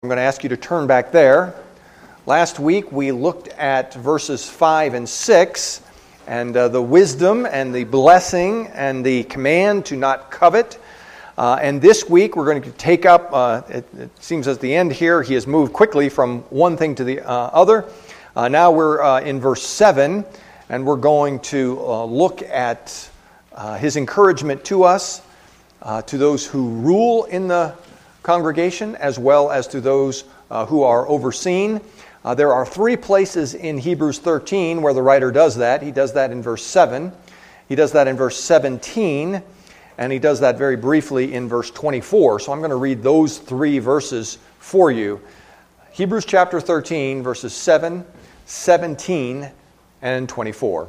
I'm going to ask you to turn back there. Last week we looked at verses 5 and 6 and the wisdom and the blessing and the command to not covet. And this week we're going to take up, it seems at the end here, he has moved quickly from one thing to the other. Now we're in verse 7 and we're going to look at his encouragement to us, to those who rule in the congregation as well as to those who are overseen. There are three places in Hebrews 13 where the writer does that. He does that in verse 7, he does that in verse 17, and he does that very briefly in verse 24. So I'm going to read those three verses for you. Hebrews chapter 13, verses 7, 17, and 24.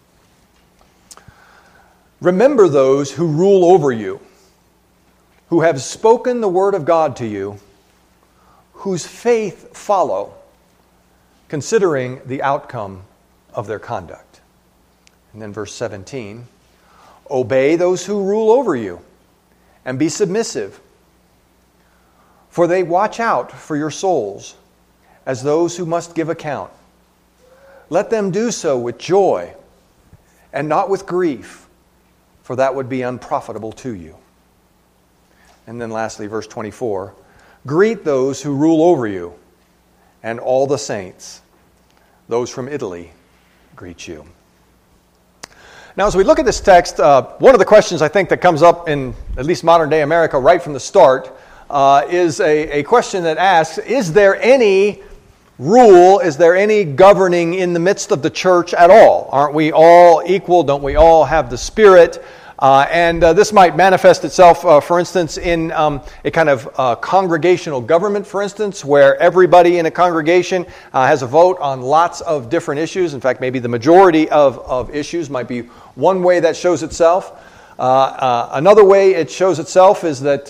Remember those who rule over you, who have spoken the word of God to you, whose faith follow, considering the outcome of their conduct. And then verse 17, obey those who rule over you, and be submissive, for they watch out for your souls, as those who must give account. Let them do so with joy, and not with grief, for that would be unprofitable to you. And then lastly, verse 24, greet those who rule over you, and all the saints. Those from Italy greet you. Now, as we look at this text, one of the questions I think that comes up in at least modern day America right from the start is a question that asks, is there any rule, is there any governing in the midst of the church at all? Aren't we all equal? Don't we all have the Spirit? And this might manifest itself, for instance, in a kind of congregational government, for instance, where everybody in a congregation has a vote on lots of different issues. In fact, maybe the majority of issues might be one way that shows itself. Another way it shows itself is that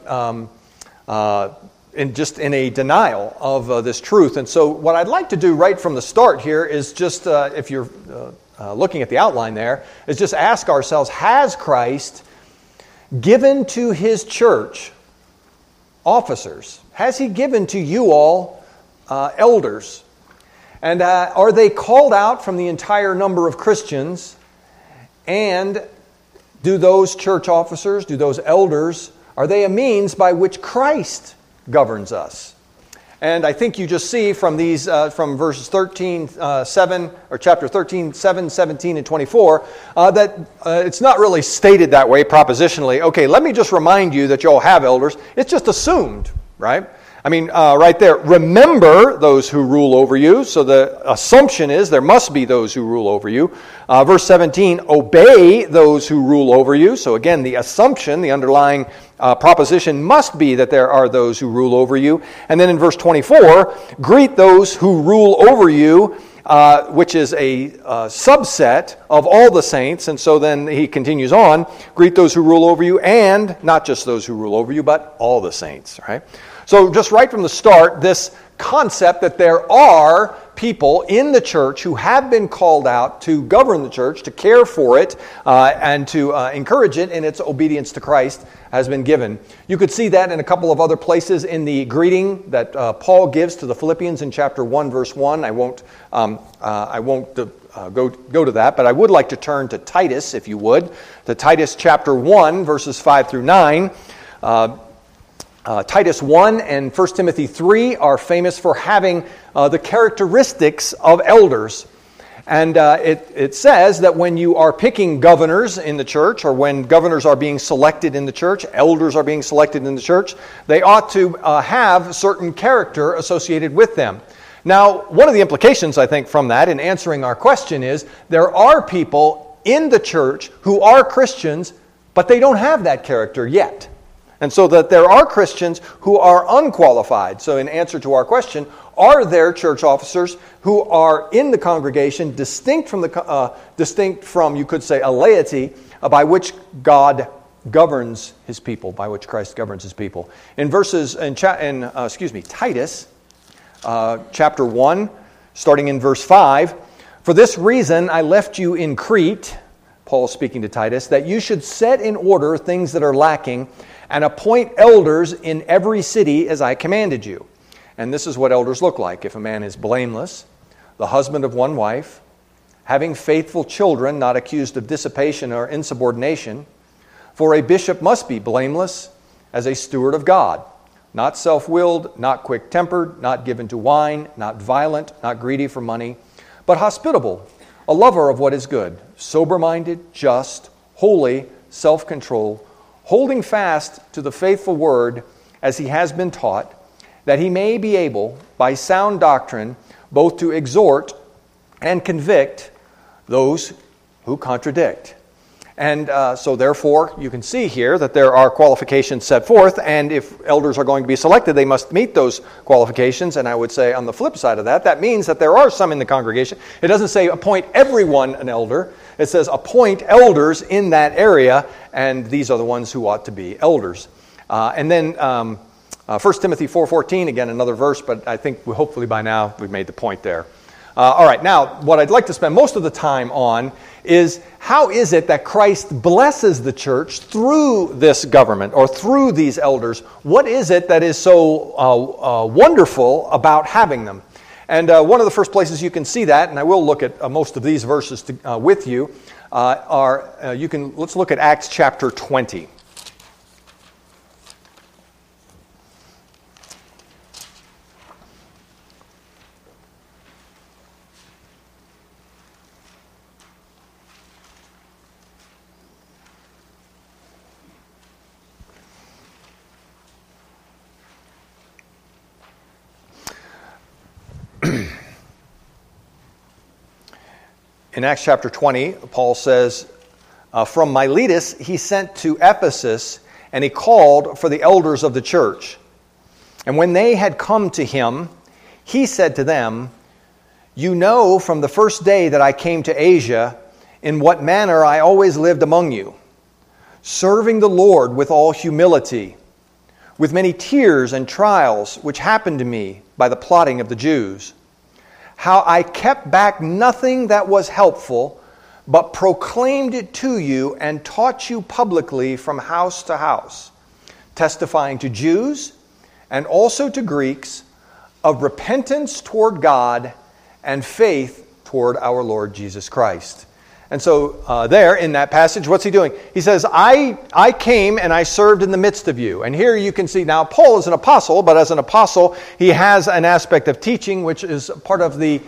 in a denial of this truth. And so what I'd like to do right from the start here is just, if you're looking at the outline there, is just ask ourselves, has Christ given to His church officers? Has He given to you all elders? And are they called out from the entire number of Christians? And do those church officers, do those elders, are they a means by which Christ governs us? And I think you just see from these, from verses 13, 7, or chapter 13, 7, 17, and 24, that it's not really stated that way propositionally. Okay, let me just remind you that you all have elders. It's just assumed, right? I mean, right there, remember those who rule over you. So the assumption is there must be those who rule over you. Verse 17, obey those who rule over you. So again, the assumption, the underlying proposition must be that there are those who rule over you. And then in verse 24, greet those who rule over you, which is a subset of all the saints. And so then he continues on, greet those who rule over you, and not just those who rule over you, but all the saints, right? So just right from the start, this concept that there are people in the church who have been called out to govern the church, to care for it, and to encourage it in its obedience to Christ has been given. You could see that in a couple of other places in the greeting that Paul gives to the Philippians in chapter 1, verse 1. I won't go to that, but I would like to turn to Titus, if you would, to Titus chapter 1, verses 5 through 9. Titus 1 and 1 Timothy 3 are famous for having the characteristics of elders. And it says that when you are picking governors in the church, or when governors are being selected in the church, elders are being selected in the church, they ought to have certain character associated with them. Now, one of the implications, I think, from that in answering our question is there are people in the church who are Christians, but they don't have that character yet. And so that there are Christians who are unqualified. So in answer to our question, are there church officers who are in the congregation distinct from, you could say, a laity by which God governs His people, by which Christ governs His people? In Titus chapter 1, starting in verse 5, for this reason I left you in Crete, Paul speaking to Titus, that you should set in order things that are lacking, and appoint elders in every city as I commanded you. And this is what elders look like. If a man is blameless, the husband of one wife, having faithful children, not accused of dissipation or insubordination, for a bishop must be blameless as a steward of God, not self-willed, not quick-tempered, not given to wine, not violent, not greedy for money, but hospitable, a lover of what is good, sober-minded, just, holy, self-controlled, holding fast to the faithful word as he has been taught, that he may be able, by sound doctrine, both to exhort and convict those who contradict. And so therefore, you can see here that there are qualifications set forth, and if elders are going to be selected, they must meet those qualifications. And I would say on the flip side of that, that means that there are some in the congregation. It doesn't say appoint everyone an elder. It says appoint elders in that area, and these are the ones who ought to be elders. And then 1 Timothy 4:14, again, another verse, but I think hopefully by now we've made the point there. All right, now what I'd like to spend most of the time on is how is it that Christ blesses the church through this government or through these elders? What is it that is so wonderful about having them? And one of the first places you can see that, and I will look at most of these verses with you, let's look at Acts chapter 20. In Acts chapter 20, Paul says, from Miletus he sent to Ephesus, and he called for the elders of the church. And when they had come to him, he said to them, you know from the first day that I came to Asia, in what manner I always lived among you, serving the Lord with all humility, with many tears and trials which happened to me by the plotting of the Jews. How I kept back nothing that was helpful, but proclaimed it to you and taught you publicly from house to house, testifying to Jews and also to Greeks of repentance toward God and faith toward our Lord Jesus Christ. And so there in that passage, what's he doing? He says, I came and I served in the midst of you. And here you can see, now Paul is an apostle, but as an apostle, he has an aspect of teaching, which is part of the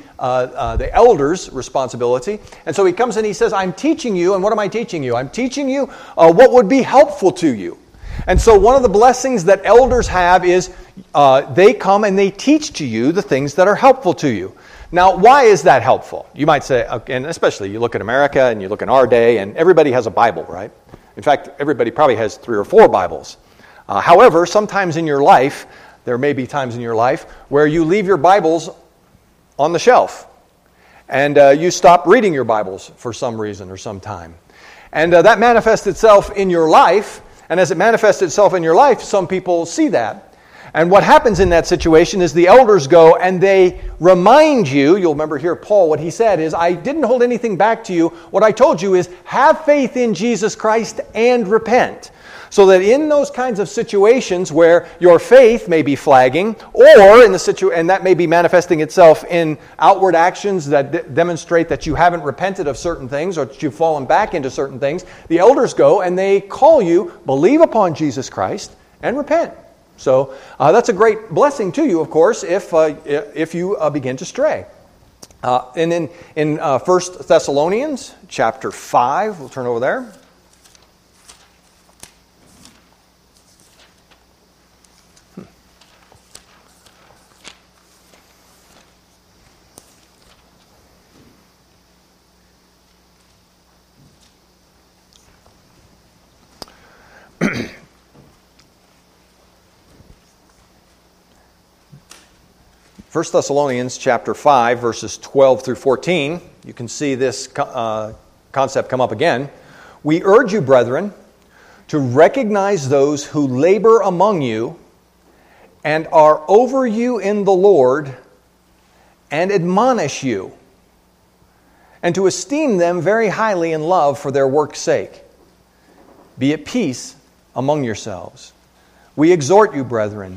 elders' responsibility. And so he comes and he says, I'm teaching you, and what am I teaching you? I'm teaching you what would be helpful to you. And so one of the blessings that elders have is they come and they teach to you the things that are helpful to you. Now, why is that helpful? You might say, and especially you look at America and you look in our day, and everybody has a Bible, right? In fact, everybody probably has 3 or 4 Bibles. However, sometimes in your life, there may be times in your life where you leave your Bibles on the shelf, and you stop reading your Bibles for some reason or some time. And that manifests itself in your life, and as it manifests itself in your life, some people see that. And what happens in that situation is the elders go and they remind you, you'll remember here Paul, what he said is, I didn't hold anything back to you. What I told you is, have faith in Jesus Christ and repent. So that in those kinds of situations where your faith may be flagging, or in the and that may be manifesting itself in outward actions that demonstrate that you haven't repented of certain things or that you've fallen back into certain things, the elders go and they call you, believe upon Jesus Christ and repent. So that's a great blessing to you, of course, if you begin to stray. And then in 1 Thessalonians chapter 5, we'll turn over there. First Thessalonians chapter 5, verses 12 through 14, you can see this concept come up again. We urge you, brethren, to recognize those who labor among you and are over you in the Lord and admonish you, and to esteem them very highly in love for their work's sake. Be at peace among yourselves. We exhort you, brethren,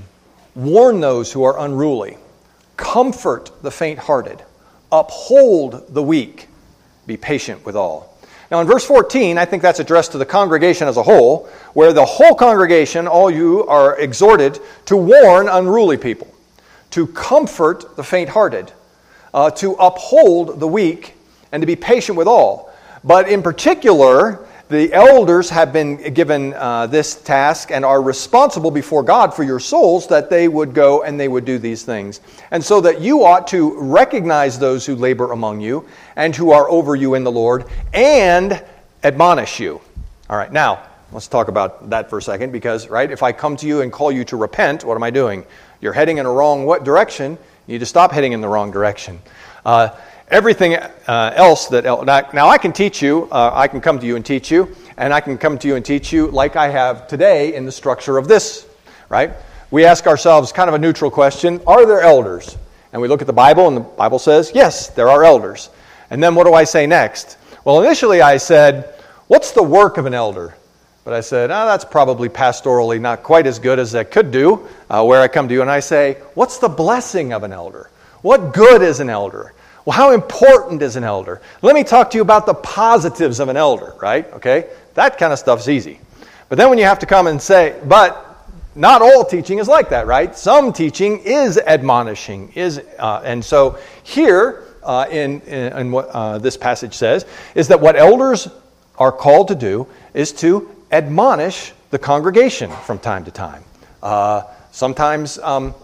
Warn those who are unruly. Comfort the faint-hearted. Uphold the weak. Be patient with all. Now in verse 14, I think that's addressed to the congregation as a whole, where the whole congregation, all you, are exhorted to warn unruly people, to comfort the faint-hearted, to uphold the weak, and to be patient with all. But in particular, the elders have been given this task and are responsible before God for your souls, that they would go and they would do these things. And so that you ought to recognize those who labor among you and who are over you in the Lord and admonish you. All right, now, let's talk about that for a second because, right, if I come to you and call you to repent, what am I doing? You're heading in a wrong direction. You need to stop heading in the wrong direction. Everything else that... Now, I can teach you. I can come to you and teach you. And I can come to you and teach you like I have today in the structure of this, right? We ask ourselves kind of a neutral question. Are there elders? And we look at the Bible, and the Bible says, yes, there are elders. And then what do I say next? Well, initially I said, what's the work of an elder? But I said, that's probably pastorally not quite as good as that could do, where I come to you and I say, what's the blessing of an elder? What good is an elder? Well, how important is an elder? Let me talk to you about the positives of an elder, right? Okay? That kind of stuff's easy. But then when you have to come and say, but not all teaching is like that, right? Some teaching is admonishing, and so here in what this passage says is that what elders are called to do is to admonish the congregation from time to time. Sometimes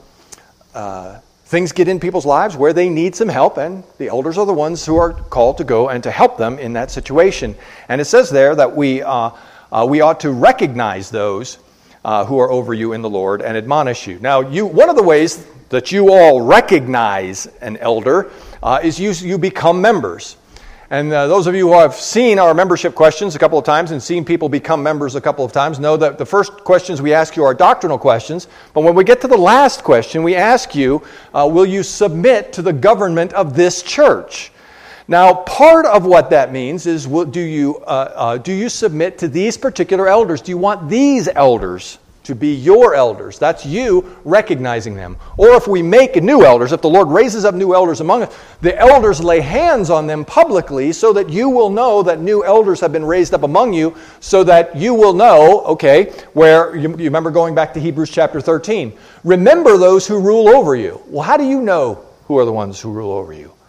things get in people's lives where they need some help, and the elders are the ones who are called to go and to help them in that situation. And it says there that we ought to recognize those who are over you in the Lord and admonish you. Now, one of the ways that you all recognize an elder is you become members. And those of you who have seen our membership questions a couple of times and seen people become members a couple of times know that the first questions we ask you are doctrinal questions. But when we get to the last question, we ask you, will you submit to the government of this church? Now, part of what that means is, do you submit to these particular elders? Do you want these elders to be your elders? That's you recognizing them. Or if we make new elders, if the Lord raises up new elders among us, the elders lay hands on them publicly so that you will know that new elders have been raised up among you, so that you will know, okay, where you remember going back to Hebrews chapter 13. Remember those who rule over you. Well, how do you know who are the ones who rule over you?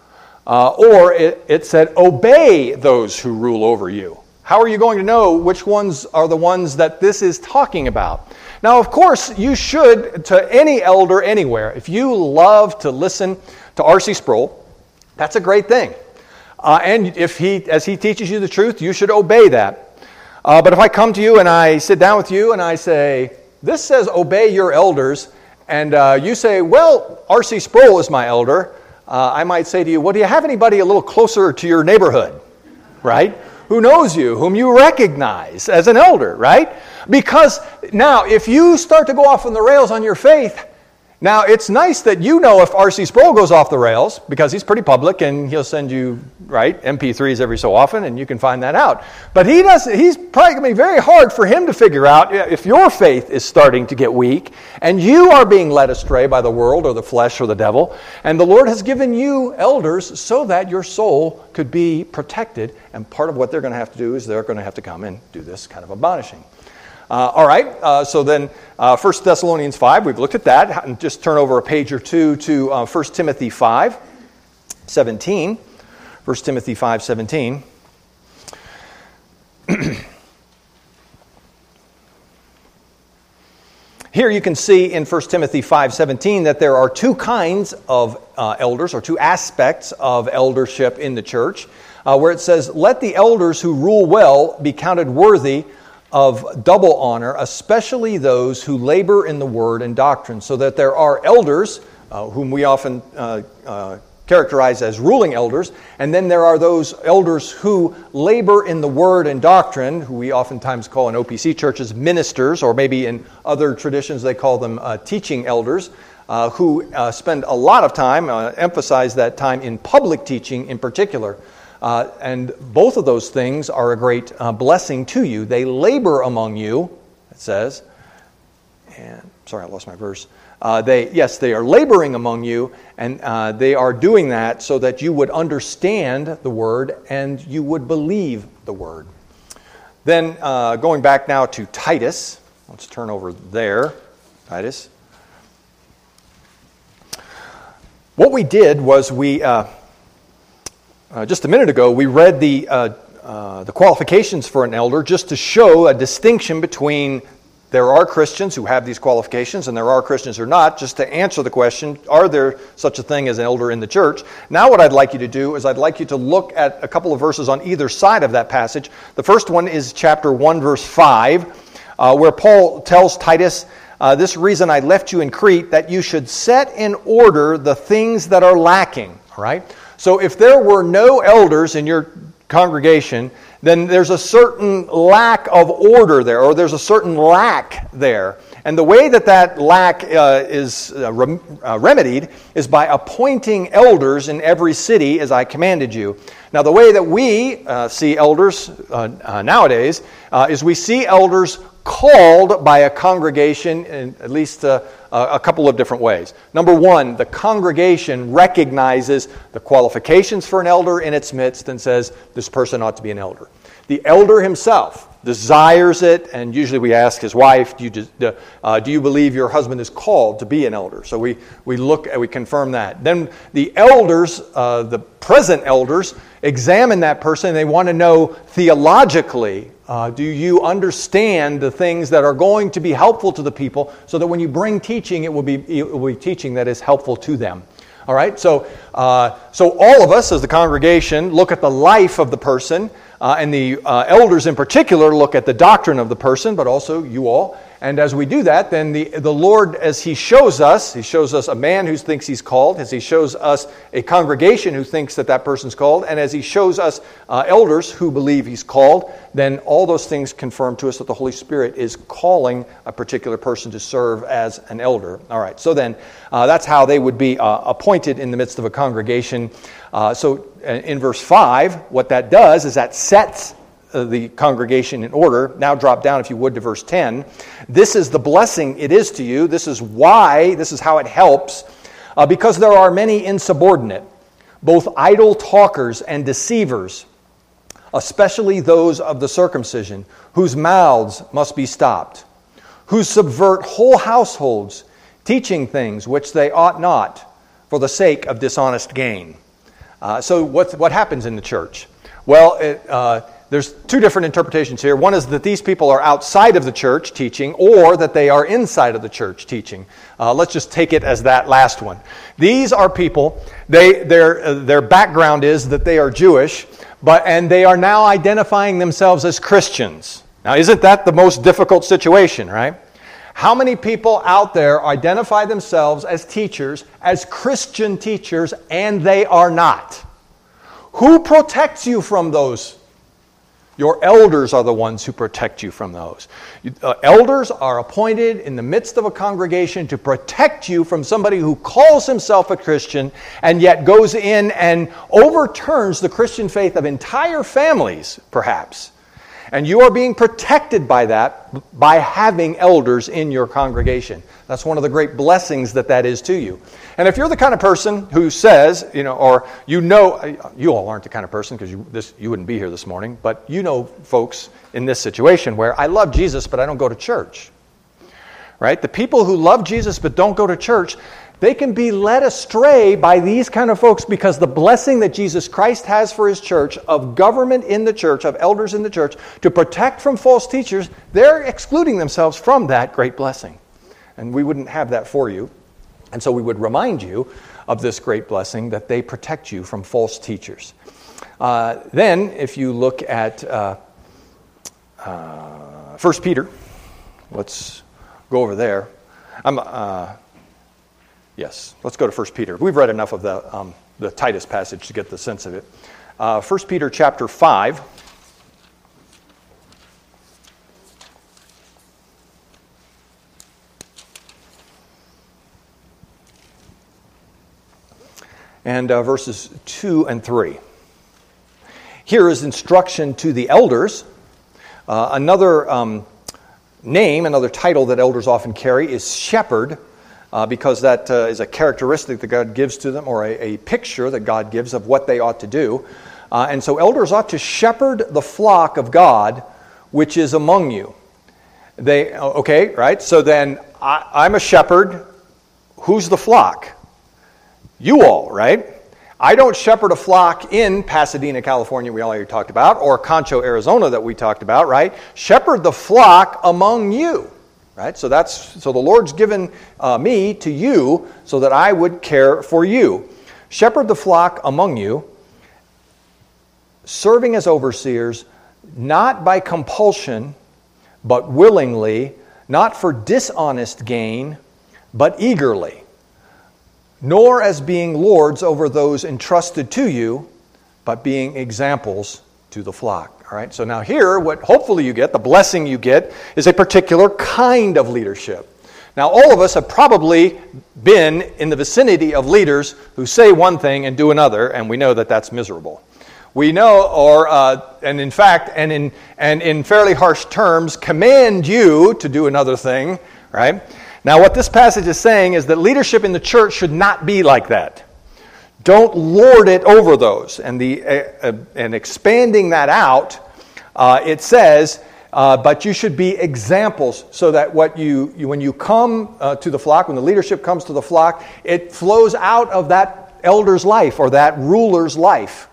Or it said, obey those who rule over you. How are you going to know which ones are the ones that this is talking about? Now, of course, you should, to any elder anywhere, if you love to listen to R.C. Sproul, that's a great thing. And as he teaches you the truth, you should obey that. But if I come to you and I sit down with you and I say, this says obey your elders, and you say, well, R.C. Sproul is my elder, I might say to you, well, do you have anybody a little closer to your neighborhood, right? Who knows you, whom you recognize as an elder, right? Because now, if you start to go off on the rails on your faith, now it's nice that you know if R.C. Sproul goes off the rails, because he's pretty public and he'll send you, right, MP3s every so often, and you can find that out. But he's probably going to be very hard for him to figure out if your faith is starting to get weak and you are being led astray by the world or the flesh or the devil, and the Lord has given you elders so that your soul could be protected, and part of what they're going to have to do is they're going to have to come and do this kind of admonishing. All right, so then 1 Thessalonians 5, we've looked at that. And just turn over a page or two to 1 Timothy 5:17. 1 Timothy 5:17. Here you can see in 1 Timothy 5:17 that there are two kinds of elders, or two aspects of eldership in the church, where it says, let the elders who rule well be counted worthy of double honor, especially those who labor in the word and doctrine. So that there are elders, whom we often characterize as ruling elders, and then there are those elders who labor in the word and doctrine, who we oftentimes call in OPC churches ministers, or maybe in other traditions they call them teaching elders, who spend a lot of time, emphasize that time in public teaching in particular. And both of those things are a great blessing to you. They labor among you, it says. And sorry, I lost my verse. They are laboring among you, and they are doing that so that you would understand the word and you would believe the word. Then going back now to Titus. Let's turn over there, Titus. What we did was just a minute ago, we read the qualifications for an elder just to show a distinction between there are Christians who have these qualifications and there are Christians who are not, just to answer the question, are there such a thing as an elder in the church? Now what I'd like you to do is I'd like you to look at a couple of verses on either side of that passage. The first one is chapter 1, verse 5, where Paul tells Titus, this reason I left you in Crete, that you should set in order the things that are lacking. All right? So if there were no elders in your congregation, then there's a certain lack of order there, or there's a certain lack there. And the way that lack is remedied is by appointing elders in every city as I commanded you. Now, the way that we see elders nowadays is we see elders called by a congregation in at least a couple of different ways. Number one, the congregation recognizes the qualifications for an elder in its midst and says, this person ought to be an elder. The elder himself desires it, and usually we ask his wife, do you believe your husband is called to be an elder? So we confirm that. Then the elders, the present elders, examine that person, and they want to know theologically, do you understand the things that are going to be helpful to the people, so that when you bring teaching, it will be teaching that is helpful to them. All right, so all of us as the congregation look at the life of the person, and the elders in particular look at the doctrine of the person, but also you all. And as we do that, then the Lord, as He shows us a man who thinks he's called, as He shows us a congregation who thinks that person's called, and as He shows us elders who believe he's called, then all those things confirm to us that the Holy Spirit is calling a particular person to serve as an elder. All right, so then that's how they would be appointed in the midst of a congregation. So in verse 5, what that does is that sets the congregation in order. Now drop down, if you would, to verse 10. This is the blessing it is to you. This is how it helps. Because there are many insubordinate, both idle talkers and deceivers, especially those of the circumcision, whose mouths must be stopped, who subvert whole households, teaching things which they ought not, for the sake of dishonest gain. So what happens in the church? Well, there's two different interpretations here. One is that these people are outside of the church teaching, or that they are inside of the church teaching. Let's just take it as that last one. These are people, their background is that they are Jewish, and they are now identifying themselves as Christians. Now, isn't that the most difficult situation, right? How many people out there identify themselves as teachers, as Christian teachers, and they are not? Who protects you from those? Your elders are the ones who protect you from those. Elders are appointed in the midst of a congregation to protect you from somebody who calls himself a Christian and yet goes in and overturns the Christian faith of entire families, perhaps. And you are being protected by that by having elders in your congregation. That's one of the great blessings that is to you. And if you're the kind of person who says, you all aren't the kind of person because you wouldn't be here this morning, but you know folks in this situation where I love Jesus but I don't go to church. Right? The people who love Jesus but don't go to church, they can be led astray by these kind of folks because the blessing that Jesus Christ has for His church, of government in the church, of elders in the church, to protect from false teachers, they're excluding themselves from that great blessing. And we wouldn't have that for you. And so we would remind you of this great blessing that they protect you from false teachers. Then, if you look at 1 Peter, let's go over there. Yes, let's go to 1 Peter. We've read enough of the Titus passage to get the sense of it. 1 Peter chapter 5. And verses 2 and 3. Here is instruction to the elders. Another name, another title that elders often carry is shepherd. because that is a characteristic that God gives to them, or a picture that God gives of what they ought to do. And so elders ought to shepherd the flock of God which is among you. Okay, right? So then I'm a shepherd. Who's the flock? You all, right? I don't shepherd a flock in Pasadena, California, we already talked about, or Concho, Arizona that we talked about, right? Shepherd the flock among you. Right? So the Lord's given me to you so that I would care for you. Shepherd the flock among you, serving as overseers, not by compulsion, but willingly, not for dishonest gain, but eagerly, nor as being lords over those entrusted to you, but being examples to the flock. All right, so now here, what hopefully you get, the blessing you get, is a particular kind of leadership. Now, all of us have probably been in the vicinity of leaders who say one thing and do another, and we know that that's miserable. We know, and in fact, and in fairly harsh terms, command you to do another thing, right? Now, what this passage is saying is that leadership in the church should not be like that. Don't lord it over those. And expanding that out, it says, but you should be examples, so that when you come to the flock, when the leadership comes to the flock, it flows out of that elder's life or that ruler's life.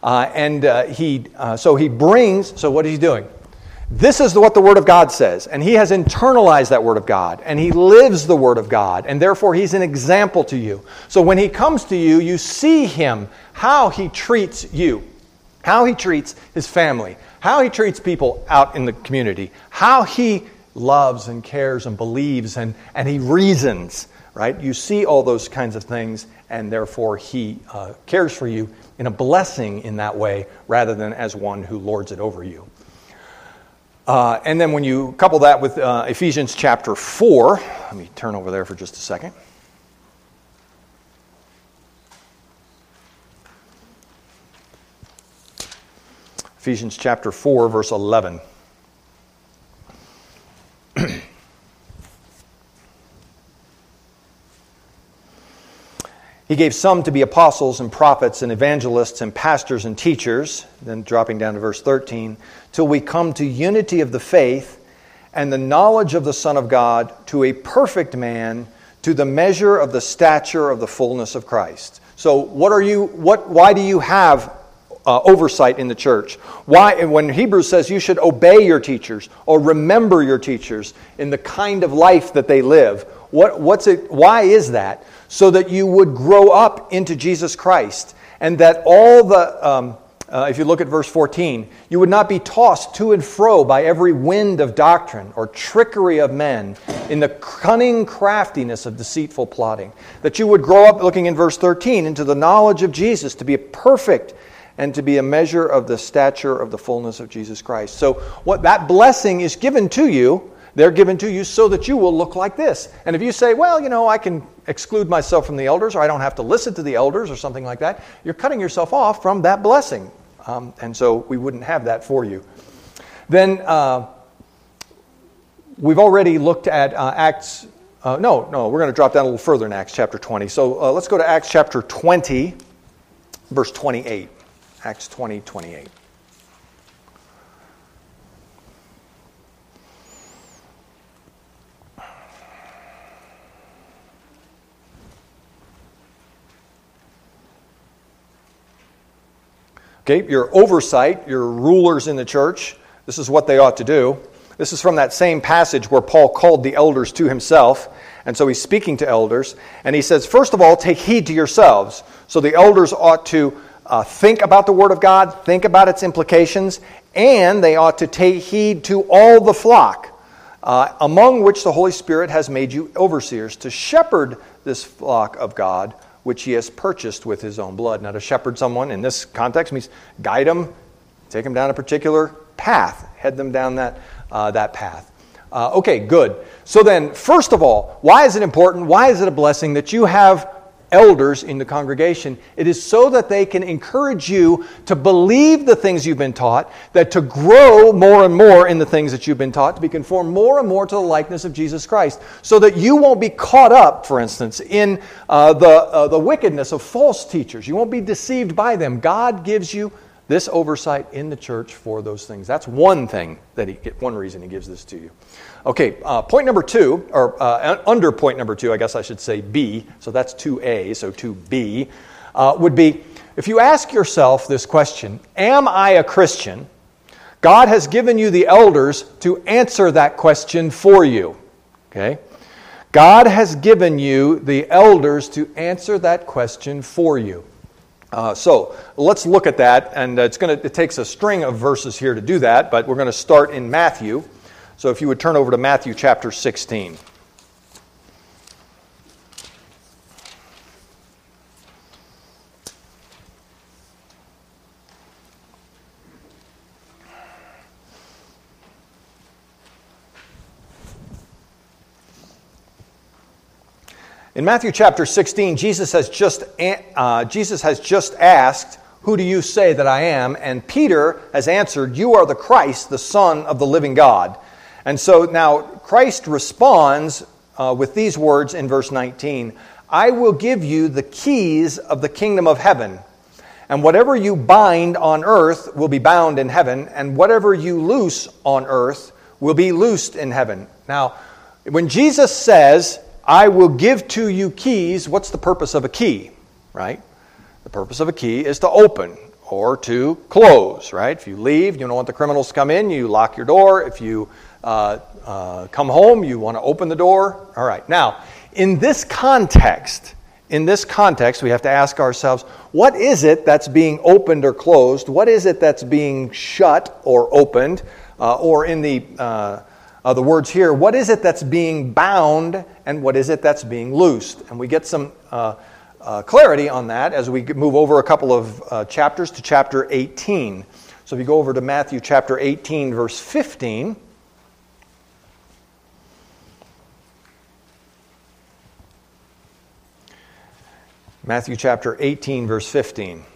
So what is he doing? This is what the Word of God says, and he has internalized that Word of God, and he lives the Word of God, and therefore he's an example to you. So when he comes to you, you see him, how he treats you, how he treats his family, how he treats people out in the community, how he loves and cares and believes and he reasons, right? You see all those kinds of things, and therefore he cares for you in a blessing in that way, rather than as one who lords it over you. And then when you couple that with Ephesians chapter 4, let me turn over there for just a second. Ephesians chapter 4, verse 11. He gave some to be apostles and prophets and evangelists and pastors and teachers, then dropping down to verse 13, till we come to unity of the faith and the knowledge of the Son of God, to a perfect man, to the measure of the stature of the fullness of Christ. So why do you have oversight in the church? Why, when Hebrews says you should obey your teachers or remember your teachers in the kind of life that they live, why is that? So that you would grow up into Jesus Christ, and that all the, if you look at verse 14, you would not be tossed to and fro by every wind of doctrine or trickery of men in the cunning craftiness of deceitful plotting. That you would grow up, looking in verse 13, into the knowledge of Jesus, to be perfect and to be a measure of the stature of the fullness of Jesus Christ. So what that blessing is given to you, they're given to you so that you will look like this. And if you say, well, I can exclude myself from the elders, or I don't have to listen to the elders, or something like that, you're cutting yourself off from that blessing. And so we wouldn't have that for you. Then we've already looked at Acts. We're going to drop down a little further in Acts chapter 20. So let's go to Acts chapter 20, verse 28. Acts 20, 28. Okay, your oversight, your rulers in the church, this is what they ought to do. This is from that same passage where Paul called the elders to himself. And so he's speaking to elders. And he says, first of all, take heed to yourselves. So the elders ought to think about the Word of God, think about its implications, and they ought to take heed to all the flock, among which the Holy Spirit has made you overseers, to shepherd this flock of God, which he has purchased with his own blood. Now, to shepherd someone in this context means guide them, take them down a particular path, head them down that path. Okay, good. So then, first of all, why is it important? Why is it a blessing that you have elders in the congregation. It is so that they can encourage you to believe the things you've been taught, that to grow more and more in the things that you've been taught, to be conformed more and more to the likeness of Jesus Christ, so that you won't be caught up, for instance, in the wickedness of false teachers. You won't be deceived by them. God gives you this oversight in the church for those things. That's one thing, one reason He gives this to you. Okay, point number 2, or under point number 2, I guess I should say B, so that's 2A, so 2B, would be, if you ask yourself this question, am I a Christian? God has given you the elders to answer that question for you. Okay? God has given you the elders to answer that question for you. So let's look at that, and it takes a string of verses here to do that, but we're going to start in Matthew. So if you would turn over to Matthew chapter 16. In Matthew chapter 16, Jesus has just asked, "Who do you say that I am?" And Peter has answered, "You are the Christ, the Son of the living God." And so now Christ responds with these words in verse 19, "I will give you the keys of the kingdom of heaven, and whatever you bind on earth will be bound in heaven, and whatever you loose on earth will be loosed in heaven." Now, when Jesus says, "I will give to you keys," what's the purpose of a key, right? The purpose of a key is to open or to close, right? If you leave, you don't want the criminals to come in, you lock your door. If you come home, you want to open the door. All right. Now, in this context, we have to ask ourselves, what is it that's being opened or closed? What is it that's being shut or opened? Or in the words here, what is it that's being bound and what is it that's being loosed? And we get some clarity on that as we move over a couple of chapters to chapter 18. So if you go over to Matthew chapter 18, verse 15. Matthew chapter 18, verse 15.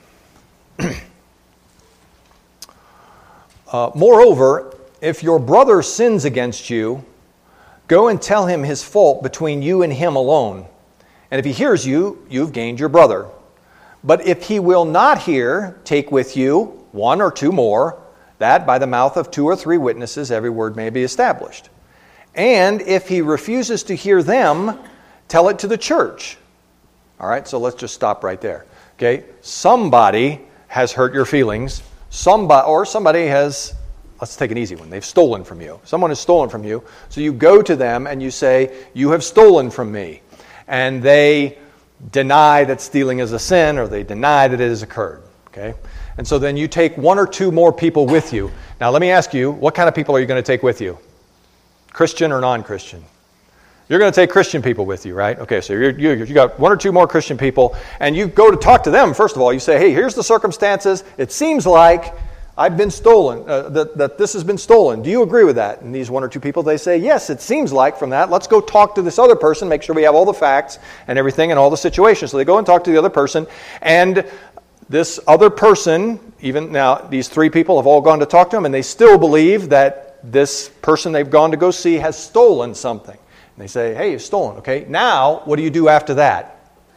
"Moreover, if your brother sins against you, go and tell him his fault between you and him alone. And if he hears you, you've gained your brother. But if he will not hear, take with you 1 or 2 more, that by the mouth of 2 or 3 witnesses every word may be established. And if he refuses to hear them, tell it to the church." All right, so let's just stop right there. Okay, somebody has hurt your feelings. Somebody has, let's take an easy one, they've stolen from you. Someone has stolen from you. So you go to them and you say, "You have stolen from me." And they deny that stealing is a sin, or they deny that it has occurred. Okay? And so then you take 1 or 2 more people with you. Now let me ask you, what kind of people are you going to take with you? Christian or non-Christian? You're going to take Christian people with you, right? Okay, so you got 1 or 2 more Christian people, and you go to talk to them. First of all, you say, "Hey, here's the circumstances. It seems like I've been stolen, that this has been stolen. Do you agree with that?" And these 1 or 2 people, they say, "Yes, it seems like from that. Let's go talk to this other person, make sure we have all the facts and everything and all the situations." So they go and talk to the other person, and this other person, even now, these 3 people have all gone to talk to him, and they still believe that this person they've gone to go see has stolen something. And they say, "Hey, you've stolen." Okay, now what do you do after that?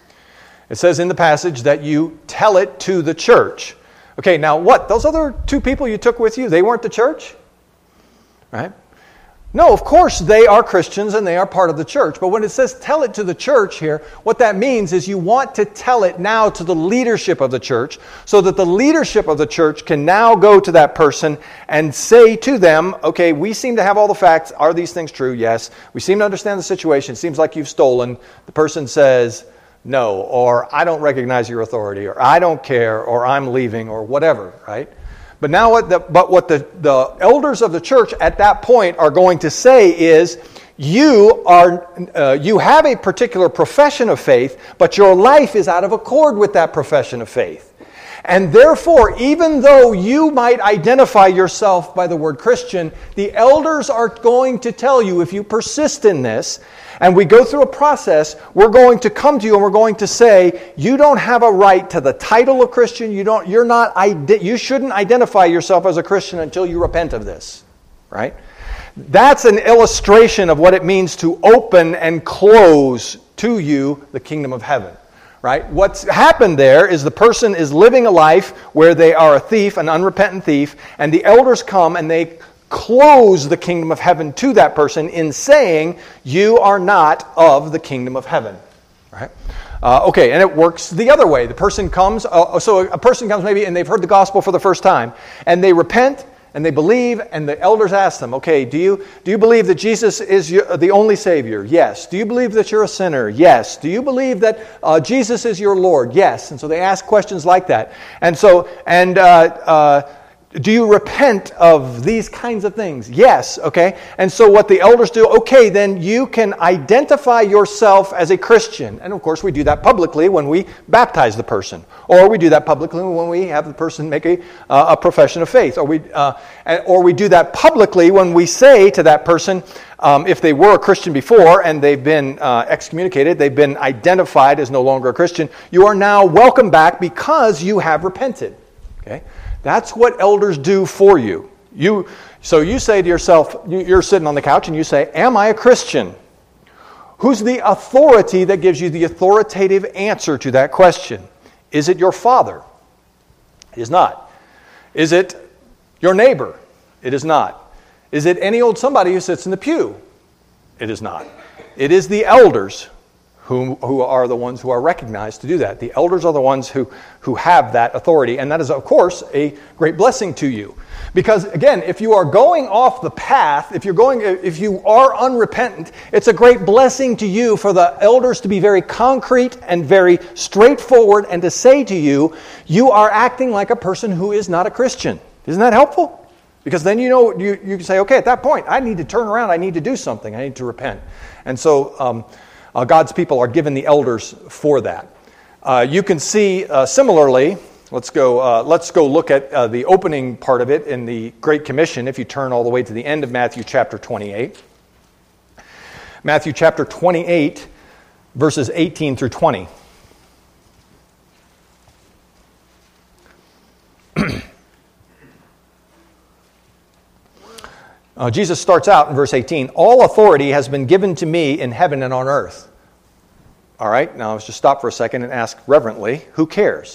It says in the passage that you tell it to the church. Okay, now what? Those other 2 people you took with you, they weren't the church? Right? No, of course they are Christians and they are part of the church. But when it says tell it to the church here, what that means is you want to tell it now to the leadership of the church, so that the leadership of the church can now go to that person and say to them, "Okay, we seem to have all the facts. Are these things true? Yes. We seem to understand the situation. It seems like you've stolen." The person says, "No," or "I don't recognize your authority," or "I don't care," or "I'm leaving," or whatever, right? But now what the elders of the church at that point are going to say is, you have a particular profession of faith, but your life is out of accord with that profession of faith. And therefore, even though you might identify yourself by the word Christian, the elders are going to tell you, if you persist in this, and we go through a process, we're going to come to you and we're going to say, you don't have a right to the title of Christian. You shouldn't identify yourself as a Christian until you repent of this, right? That's an illustration of what it means to open and close to you the kingdom of heaven, right? What's happened there is the person is living a life where they are a thief, an unrepentant thief, and the elders come and they close the kingdom of heaven to that person in saying, you are not of the kingdom of heaven, right? Okay, and it works the other way. The person comes, so a person comes maybe and they've heard the gospel for the first time, and they repent, and they believe, and the elders ask them, okay, do you believe that Jesus is the only Savior? Yes. Do you believe that you're a sinner? Yes. Do you believe that Jesus is your Lord? Yes. And so they ask questions like that. And so, do you repent of these kinds of things? Yes, okay? And so what the elders do, okay, then you can identify yourself as a Christian. And of course we do that publicly when we baptize the person. Or we do that publicly when we have the person make a profession of faith. Or we do that publicly when we say to that person, if they were a Christian before and they've been excommunicated, they've been identified as no longer a Christian, you are now welcome back because you have repented, okay? That's what elders do for you. So you say to yourself, you're sitting on the couch and you say, am I a Christian? Who's the authority that gives you the authoritative answer to that question? Is it your father? It is not. Is it your neighbor? It is not. Is it any old somebody who sits in the pew? It is not. It is the elders who are the ones who are recognized to do that. The elders are the ones who have that authority, and that is, of course, a great blessing to you. Because, again, if you are going off the path, if you are unrepentant, it's a great blessing to you for the elders to be very concrete and very straightforward and to say to you, you are acting like a person who is not a Christian. Isn't that helpful? Because then you can say, okay, at that point, I need to turn around, I need to do something, I need to repent. And so God's people are given the elders for that. You can see similarly, let's go look at the opening part of it in the Great Commission if you turn all the way to the end of Matthew chapter 28. Matthew chapter 28, verses 18 through 20. Jesus starts out in verse 18, all authority has been given to me in heaven and on earth. All right, now let's just stop for a second and ask reverently, who cares?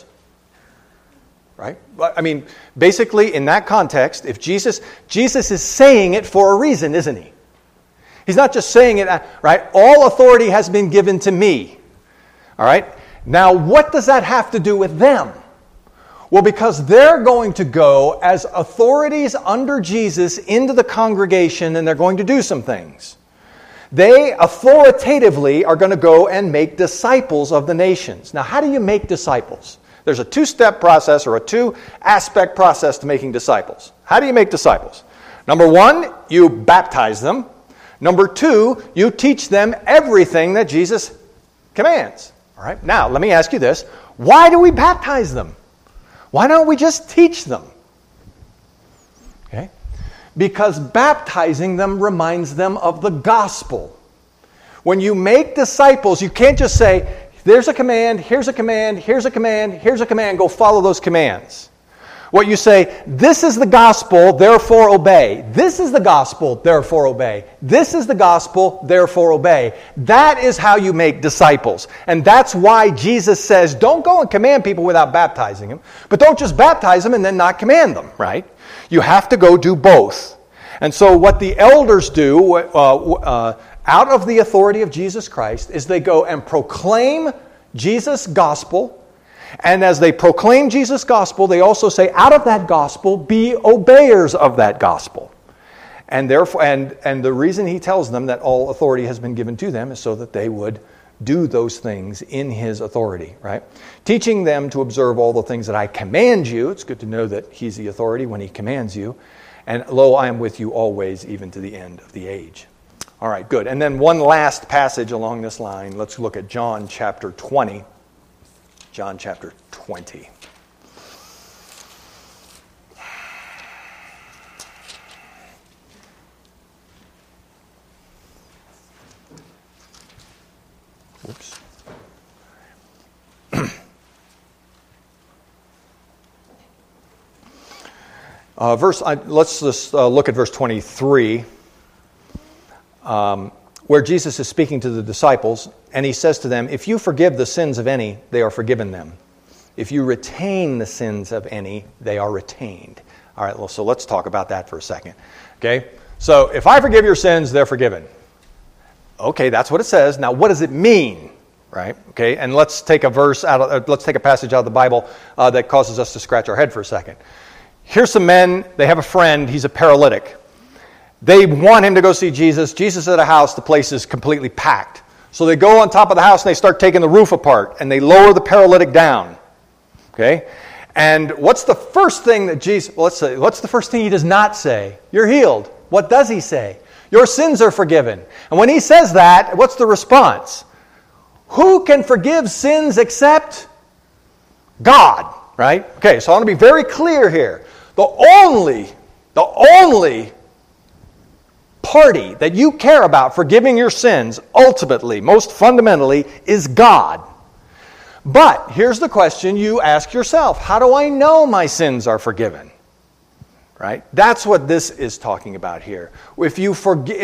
Right? I mean, basically in that context, if Jesus is saying it for a reason, isn't he? He's not just saying it, right? All authority has been given to me. All right? Now, what does that have to do with them? Well, because they're going to go as authorities under Jesus into the congregation and they're going to do some things. They authoritatively are going to go and make disciples of the nations. Now, how do you make disciples? There's a two-step process or a two-aspect process to making disciples. How do you make disciples? Number one, you baptize them. Number two, you teach them everything that Jesus commands. All right. Now, let me ask you this. Why do we baptize them? Why don't we just teach them? Okay? Because baptizing them reminds them of the gospel. When you make disciples, you can't just say, there's a command, here's a command, here's a command, here's a command, go follow those commands. What you say, this is the gospel, therefore obey. This is the gospel, therefore obey. This is the gospel, therefore obey. That is how you make disciples. And that's why Jesus says, don't go and command people without baptizing them. But don't just baptize them and then not command them, right? You have to go do both. And so what the elders do, out of the authority of Jesus Christ, is they go and proclaim Jesus' gospel. And as they proclaim Jesus' gospel, they also say, out of that gospel, be obeyers of that gospel. And therefore, and the reason he tells them that all authority has been given to them is so that they would do those things in his authority, right? Teaching them to observe all the things that I command you. It's good to know that he's the authority when he commands you. And lo, I am with you always, even to the end of the age. All right, good. And then one last passage along this line. Let's look at John chapter 20. John chapter 20. Let's just look at verse 23, where Jesus is speaking to the disciples, and he says to them, if you forgive the sins of any, they are forgiven them. If you retain the sins of any, they are retained. All right, well, so let's talk about that for a second. Okay, so if I forgive your sins, they're forgiven. Okay, that's what it says. Now, what does it mean? Right? Okay, and let's take a passage out of the Bible that causes us to scratch our head for a second. Here's some men. They have a friend. He's a paralytic. They want him to go see Jesus. Jesus is at a house. The place is completely packed. So they go on top of the house and they start taking the roof apart and they lower the paralytic down. Okay, and what's the first thing that Jesus? What's the first thing he does not say? You're healed. What does he say? Your sins are forgiven. And when he says that, what's the response? Who can forgive sins except God? Right? Okay, so I want to be very clear here. The only party that you care about forgiving your sins, ultimately, most fundamentally, is God. But here's the question you ask yourself. How do I know my sins are forgiven? Right? That's what this is talking about here. If you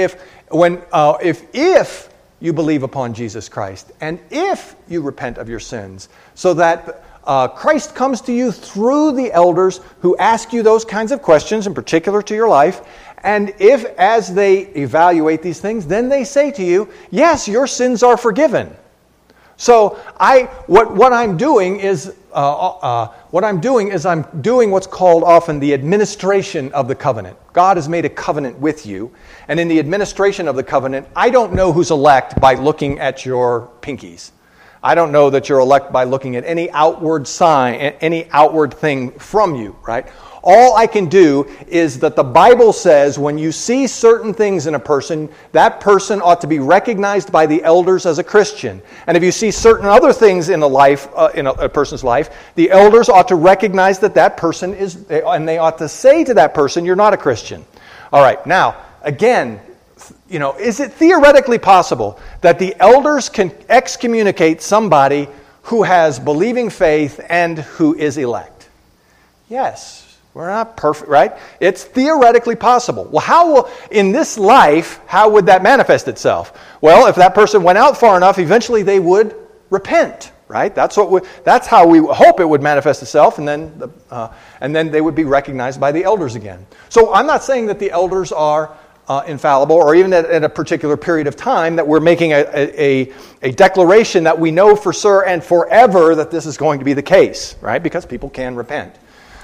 if you believe upon Jesus Christ, and if you repent of your sins, so that Christ comes to you through the elders who ask you those kinds of questions, in particular to your life, and if, as they evaluate these things, then they say to you, yes, your sins are forgiven. So what I'm doing is I'm doing what's called often the administration of the covenant. God has made a covenant with you, and in the administration of the covenant, I don't know who's elect by looking at your pinkies. I don't know that you're elect by looking at any outward sign, any outward thing from you, right? All I can do is that the Bible says when you see certain things in a person, that person ought to be recognized by the elders as a Christian. And if you see certain other things in a person's life, the elders ought to recognize that person is, and they ought to say to that person, you're not a Christian. All right, now, again, is it theoretically possible that the elders can excommunicate somebody who has believing faith and who is elect? Yes. We're not perfect, right? It's theoretically possible. Well, in this life, how would that manifest itself? Well, if that person went out far enough, eventually they would repent, right? That's how we hope it would manifest itself, and then they would be recognized by the elders again. So I'm not saying that the elders are infallible, or even at a particular period of time that we're making a declaration that we know for sure and forever that this is going to be the case, right? Because people can repent.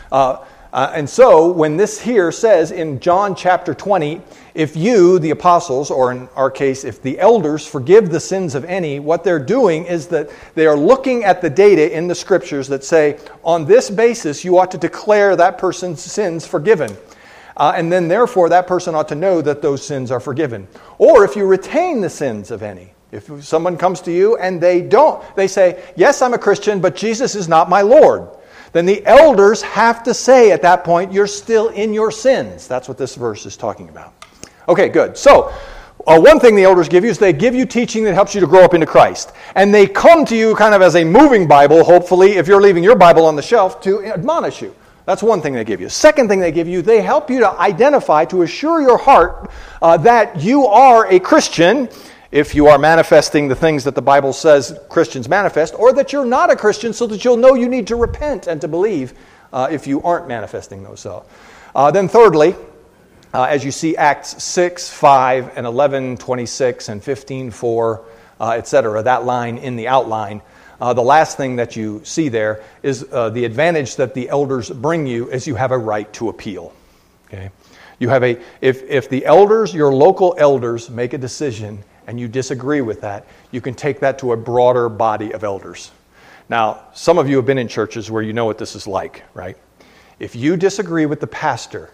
And so when this here says in John chapter 20, if you, the apostles, or in our case, if the elders forgive the sins of any, what they're doing is that they are looking at the data in the scriptures that say, on this basis, you ought to declare that person's sins forgiven. And then therefore, that person ought to know that those sins are forgiven. Or if you retain the sins of any, if someone comes to you and they say, yes, I'm a Christian, but Jesus is not my Lord. Then the elders have to say at that point, you're still in your sins. That's what this verse is talking about. Okay, good. So, one thing the elders give you is they give you teaching that helps you to grow up into Christ. And they come to you kind of as a moving Bible, hopefully, if you're leaving your Bible on the shelf, to admonish you. That's one thing they give you. Second thing they give you, they help you to identify, to assure your heart that you are a Christian, if you are manifesting the things that the Bible says Christians manifest, or that you're not a Christian so that you'll know you need to repent and to believe if you aren't manifesting those. Then thirdly, as you see Acts 6, 5, and 11, 26, and 15, 4, etc., that line in the outline, the last thing that you see there is the advantage that the elders bring you is you have a right to appeal. Okay, you have if the elders, your local elders, make a decision and you disagree with that, you can take that to a broader body of elders. Now, some of you have been in churches where you know what this is like, right? If you disagree with the pastor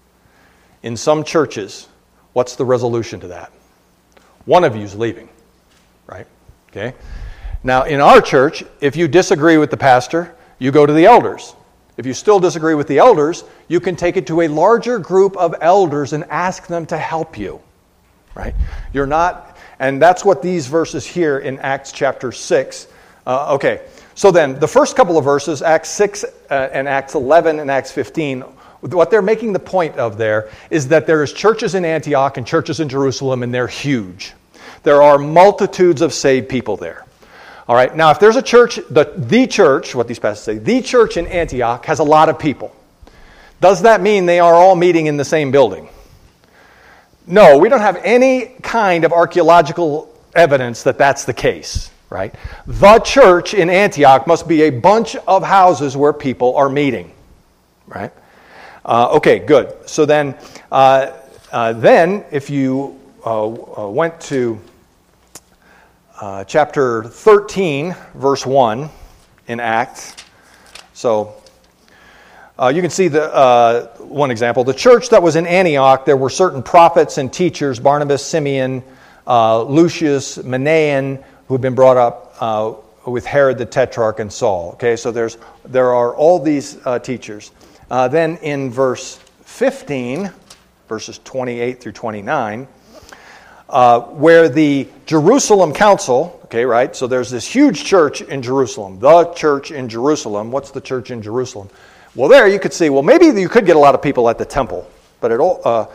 in some churches, what's the resolution to that? One of you is leaving, right? Okay. Now, in our church, if you disagree with the pastor, you go to the elders. If you still disagree with the elders, you can take it to a larger group of elders and ask them to help you, right? You're not... And that's what these verses here in Acts chapter 6. Okay, so then the first couple of verses, Acts 6 and Acts 11 and Acts 15, What they're making the point of there is that there is churches in Antioch and churches in Jerusalem, and they're huge. There are multitudes of saved people there. All right, now if there's a church, the church, what these passages say, the church in Antioch has a lot of people. Does that mean they are all meeting in the same building? No, we don't have any kind of archaeological evidence that that's the case, right? The church in Antioch must be a bunch of houses where people are meeting, right? Okay, good. So then if you went to chapter 13, verse 1 in Acts, so you can see the one example. The church that was in Antioch, there were certain prophets and teachers, Barnabas, Simeon, Lucius, Manaen, who had been brought up with Herod the Tetrarch and Saul. Okay, so there are all these teachers. Then in verse 15, verses 28 through 29, where the Jerusalem Council, okay, right? So there's this huge church in Jerusalem, the church in Jerusalem. What's the church in Jerusalem? Well, there you could see, well, maybe you could get a lot of people at the temple, but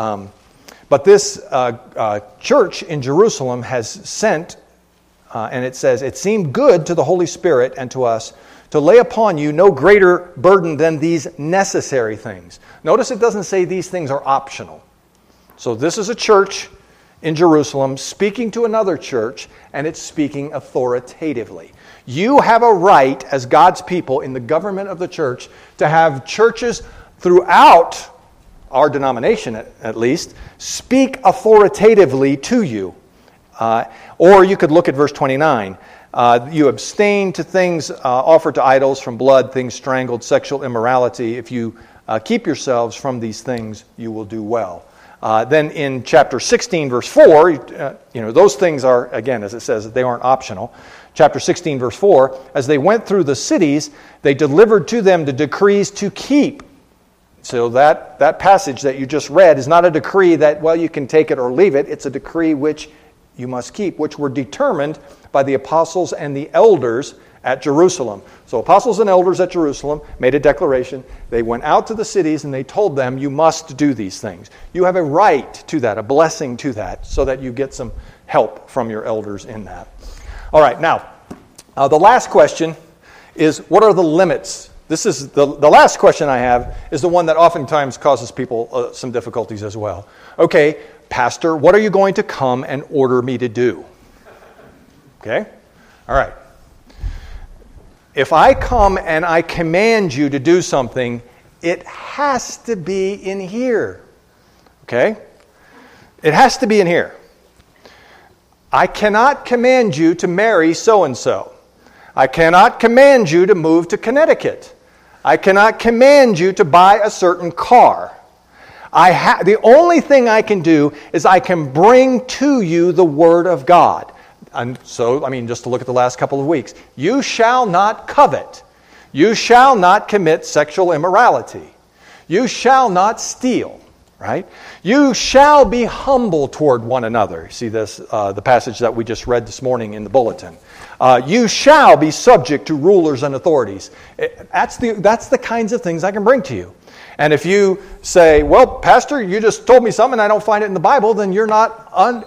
this church in Jerusalem has sent, and it says, it seemed good to the Holy Spirit and to us to lay upon you no greater burden than these necessary things. Notice it doesn't say these things are optional. So this is a church in Jerusalem speaking to another church, and it's speaking authoritatively. You have a right as God's people in the government of the church to have churches throughout our denomination, at least, speak authoritatively to you. Or you could look at verse 29. You abstain to things offered to idols, from blood, things strangled, sexual immorality. If you keep yourselves from these things, you will do well. Then in chapter 16, verse 4, those things are, again, as it says, they aren't optional. Chapter 16, verse 4, as they went through the cities, they delivered to them the decrees to keep. So that passage that you just read is not a decree that, well, you can take it or leave it. It's a decree which you must keep, which were determined by the apostles and the elders at Jerusalem. So apostles and elders at Jerusalem made a declaration. They went out to the cities and they told them, you must do these things. You have a right to that, a blessing to that, so that you get some help from your elders in that. All right, now, the last question is, what are the limits? This is the last question I have is the one that oftentimes causes people some difficulties as well. Okay, Pastor, what are you going to come and order me to do? Okay, all right. If I come and I command you to do something, it has to be in here. Okay? It has to be in here. I cannot command you to marry so-and-so. I cannot command you to move to Connecticut. I cannot command you to buy a certain car. The only thing I can do is I can bring to you the Word of God. And so, just to look at the last couple of weeks. You shall not covet. You shall not commit sexual immorality. You shall not steal. Right? You shall be humble toward one another. See this, the passage that we just read this morning in the bulletin. You shall be subject to rulers and authorities. That's the kinds of things I can bring to you. And if you say, well, Pastor, you just told me something and I don't find it in the Bible, then you're not,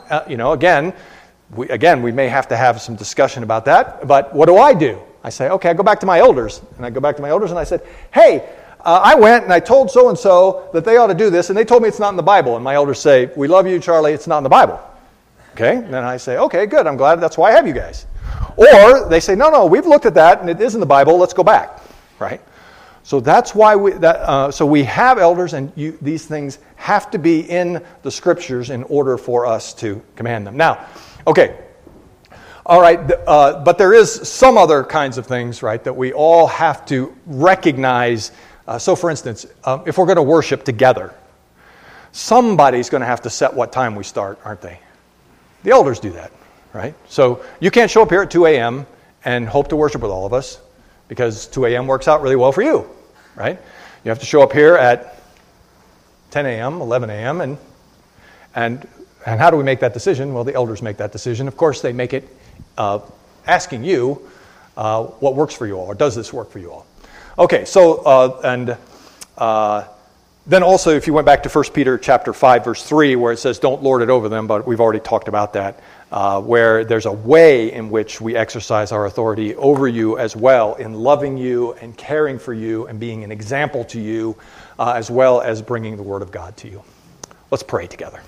we may have to have some discussion about that. But what do? I say, okay, I go back to my elders. And I go back to my elders and I said, hey, I went and I told so-and-so that they ought to do this, and they told me it's not in the Bible. And my elders say, we love you, Charlie, it's not in the Bible. Okay? And then I say, okay, good, I'm glad, that's why I have you guys. Or they say, no, we've looked at that, and it is in the Bible, let's go back. Right? So that's why we have elders, and these things have to be in the Scriptures in order for us to command them. Now, okay, all right, but there is some other kinds of things, right, that we all have to recognize. So, for instance, if we're going to worship together, somebody's going to have to set what time we start, aren't they? The elders do that, right? So you can't show up here at 2 a.m. and hope to worship with all of us because 2 a.m. works out really well for you, right? You have to show up here at 10 a.m., 11 a.m., and how do we make that decision? Well, the elders make that decision. Of course, they make it asking you what works for you all, or does this work for you all? Okay, so Then also, if you went back to 1 Peter chapter 5, verse 3, where it says, don't lord it over them, but we've already talked about that, where there's a way in which we exercise our authority over you as well, in loving you and caring for you and being an example to you, as well as bringing the Word of God to you. Let's pray together.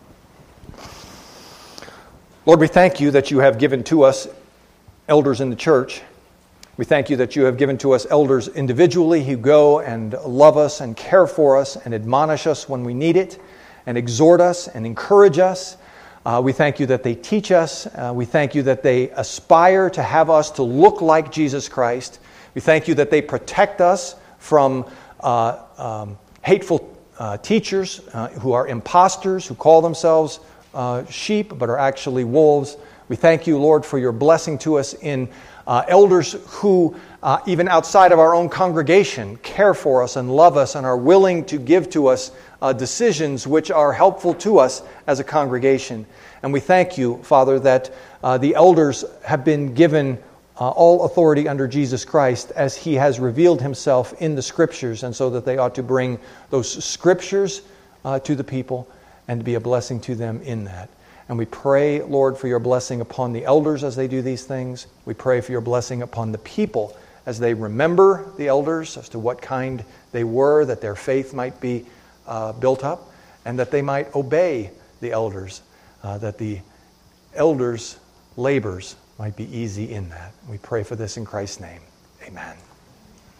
Lord, we thank you that you have given to us elders in the church. We thank you that you have given to us elders individually who go and love us and care for us and admonish us when we need it and exhort us and encourage us. We thank you that they teach us. We thank you that they aspire to have us to look like Jesus Christ. We thank you that they protect us from hateful teachers who are imposters, who call themselves sheep but are actually wolves. We thank you, Lord, for your blessing to us in elders who, even outside of our own congregation, care for us and love us and are willing to give to us decisions which are helpful to us as a congregation. And we thank you, Father, that the elders have been given all authority under Jesus Christ as He has revealed Himself in the Scriptures, and so that they ought to bring those Scriptures to the people and to be a blessing to them in that. And we pray, Lord, for your blessing upon the elders as they do these things. We pray for your blessing upon the people as they remember the elders, as to what kind they were, that their faith might be built up, and that they might obey the elders, that the elders' labors might be easy in that. We pray for this in Christ's name. Amen.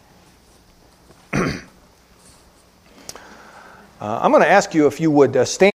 I'm going to ask you if you would stand.